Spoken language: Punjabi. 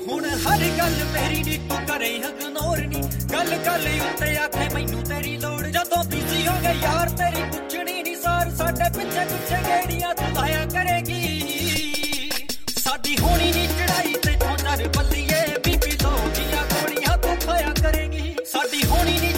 ਹੁਣ ਹਰ ਗੱਲ ਮੇਰੀ ਨੀ ਤੂੰ ਕਰੇ ਇਗਨੋਰ ਨੀ ਗੱਲ ਗੱਲ ਉੱਤੇ ਆਖੇ ਮੈਨੂੰ ਤੇਰੀ ਲੋੜ ਜਦੋਂ ਬਿਜ਼ੀ ਹੋ ਗਏ ਯਾਰ ਤੇਰੀ ਪੁੱਛਣੀ ਨੀ ਸਾਰ ਸਾਡੇ ਪਿੱਛੇ ਪਿੱਛੇ ਗੇੜੀਆਂ ਤੂੰ ਲਾਇਆ ਕਰੇਗੀ ਸਾਡੀ ਹੋਣੀ ਨੀ ਚੜਾਈ ਤੇ ਤੋਂ ਨਰ ਬੱਲੀਏ ਬੀਬੀ ਲੋ ਦੀਆਂ ਗੋਲੀਆਂ ਤੂੰ ਖਾਇਆ ਕਰੇਗੀ ਸਾਡੀ ਹੋਣੀ ਨੀ